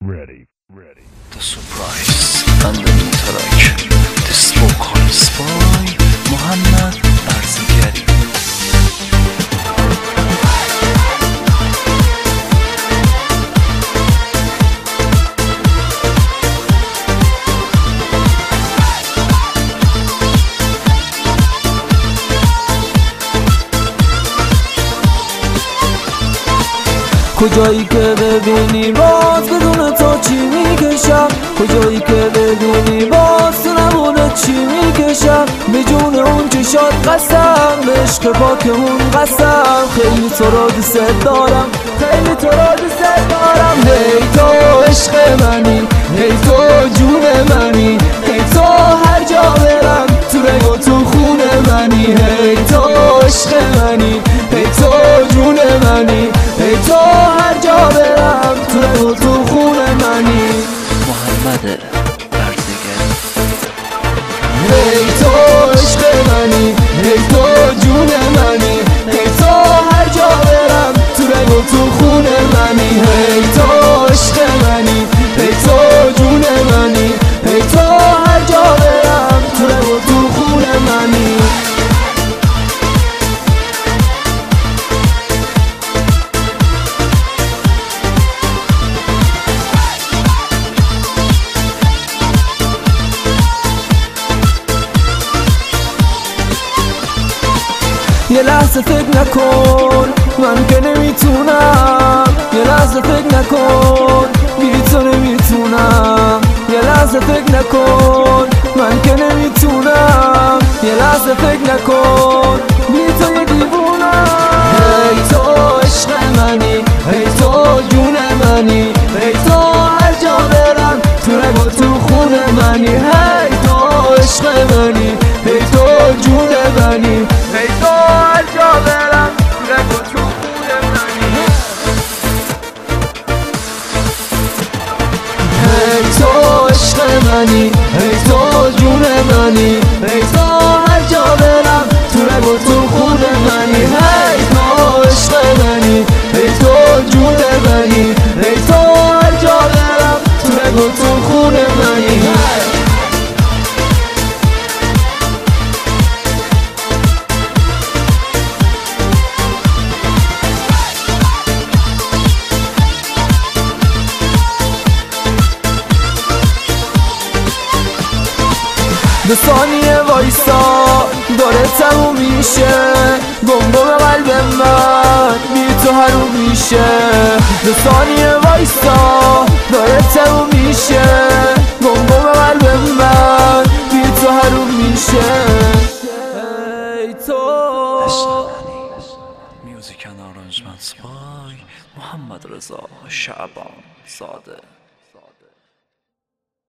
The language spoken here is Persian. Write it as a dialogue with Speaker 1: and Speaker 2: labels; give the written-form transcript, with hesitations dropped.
Speaker 1: The surprise and the new track. The vocals by محمد برزگری.
Speaker 2: کجایی که ببینی باز بدون تو چی میکشم، کجایی که ببینی باز تو نمونه چی میکشم. به جون اون چشات قسم، به عشق پاکمون قسم. خیلی تو را دوست دارم، خیلی تو را دوست دارم. هی تو عشق منی، هی تو جون منی، هی تو هر جا برم تو رگ و تو خون منی. هی تو عشق منی، هی تو جون منی، هی تو هر جا برم تو رگ و تو خون منی.
Speaker 1: محمد برزگری.
Speaker 2: هی تو عشق منی، هی تو جون منی، هی تو هر جا برم تو رگ و تو خون منی. هی تو عشق منی، هی تو جون منی، هی تو هر جا برم تو رگ و تو خون منی. یه لحظه فکر نکن من که نمیتونم، یه لحظه فکر نکن بی تو نمیتونم. یه لحظه فکر نکن من که نمیتونم، یه لحظه فکر نکن بی تو یه دیوونم. هی تو عشق منی، هی تو جون منی، هی تو هر جا برم تو رگ و تو خون منی. هی تو عشق منی، هی تو جون منی، هی تو هر جا برم تو رگ و تو خون منی. هی تو عشق منی، هی تو جون منی، هی تو هر جا برم تو رگ و تو خون منی. هی تو عشق منی، هی تو جون منی، هی تو هر جا برم تو رگ و تو خون منی. دو ثانیه وایسا داره تموم میشه، گم قلب من بی تو حروم میشه. دو ثانیه وایسا داره تموم میشه، گم قلب من بی تو حروم میشه. ای تو
Speaker 1: Music and arrangements by محمد رضا شعبان زاده.